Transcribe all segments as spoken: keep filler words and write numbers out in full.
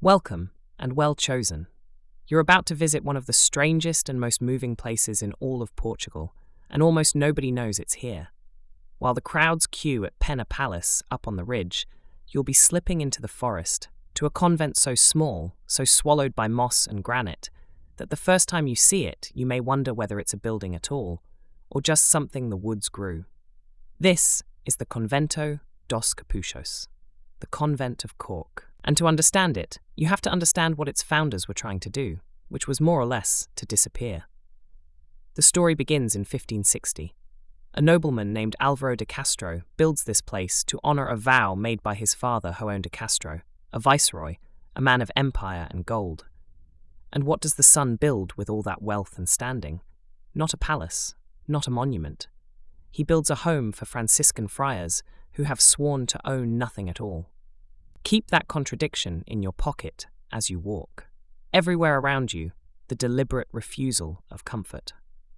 Welcome, and well chosen. You're about to visit one of the strangest and most moving places in all of Portugal, and almost nobody knows it's here. While the crowds queue at Pena Palace up on the ridge, you'll be slipping into the forest, to a convent so small, so swallowed by moss and granite, that the first time you see it, you may wonder whether it's a building at all, or just something the woods grew. This is the Convento dos Capuchos, the Convent of Cork. And to understand it, you have to understand what its founders were trying to do, which was more or less to disappear. The story begins in fifteen sixty. A nobleman named Álvaro de Castro builds this place to honor a vow made by his father João de Castro, a viceroy, a man of empire and gold. And what does the son build with all that wealth and standing? Not a palace, not a monument. He builds a home for Franciscan friars who have sworn to own nothing at all. Keep that contradiction in your pocket as you walk. Everywhere around you, the deliberate refusal of comfort.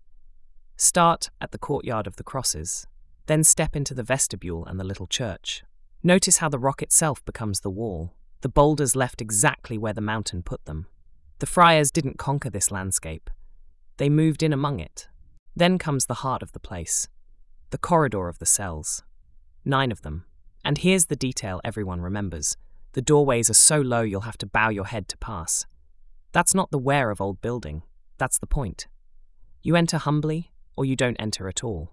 Start at the courtyard of the crosses, then step into the vestibule and the little church. Notice how the rock itself becomes the wall, the boulders left exactly where the mountain put them. The friars didn't conquer this landscape. They moved in among it. Then comes the heart of the place, the corridor of the cells. Nine of them. And here's the detail everyone remembers. The doorways are so low you'll have to bow your head to pass. That's not the wear of old building. That's the point. You enter humbly, or you don't enter at all.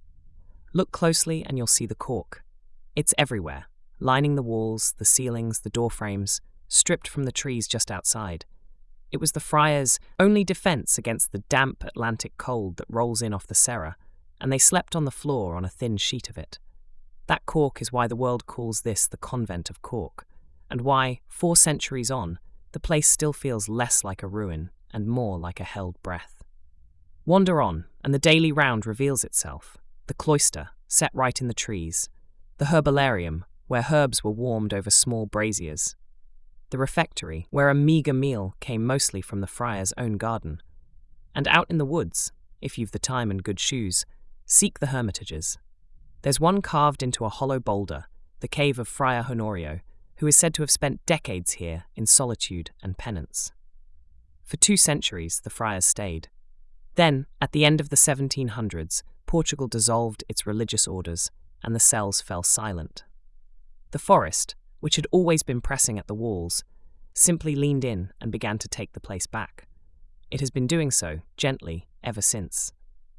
Look closely and you'll see the cork. It's everywhere, lining the walls, the ceilings, the door frames, stripped from the trees just outside. It was the friars' only defense against the damp Atlantic cold that rolls in off the Serra, and they slept on the floor on a thin sheet of it. That cork is why the world calls this the Convent of Cork, and why, four centuries on, the place still feels less like a ruin and more like a held breath. Wander on, and the daily round reveals itself. The cloister, set right in the trees. The herbarium, where herbs were warmed over small braziers. The refectory, where a meagre meal came mostly from the friar's own garden. And out in the woods, if you've the time and good shoes, seek the hermitages. There's one carved into a hollow boulder, the cave of Friar Honorio, who is said to have spent decades here in solitude and penance. For two centuries, the friars stayed. Then, at the end of the seventeen hundreds, Portugal dissolved its religious orders, and the cells fell silent. The forest, which had always been pressing at the walls, simply leaned in and began to take the place back. It has been doing so, gently, ever since.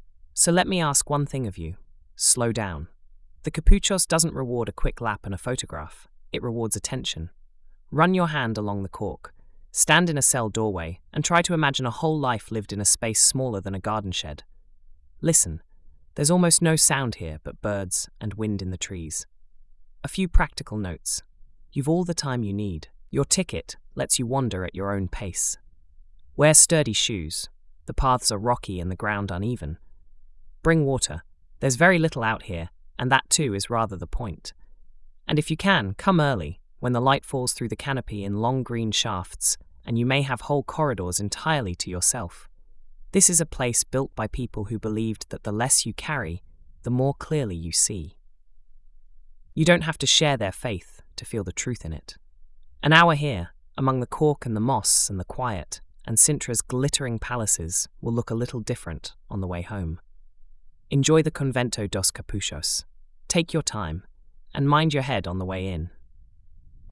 So let me ask one thing of you. Slow down. The Capuchos doesn't reward a quick lap and a photograph. It rewards attention. Run your hand along the cork, stand in a cell doorway, and try to imagine a whole life lived in a space smaller than a garden shed. Listen. There's almost no sound here but birds and wind in the trees. A few practical notes. You've all the time you need. Your ticket lets you wander at your own pace. Wear sturdy shoes. The paths are rocky and the ground uneven. Bring water. There's very little out here, and that too is rather the point. And if you can, come early, when the light falls through the canopy in long green shafts, and you may have whole corridors entirely to yourself. This is a place built by people who believed that the less you carry, the more clearly you see. You don't have to share their faith to feel the truth in it. An hour here, among the cork and the moss and the quiet, and Sintra's glittering palaces will look a little different on the way home. Enjoy the Convento dos Capuchos. Take your time, and mind your head on the way in.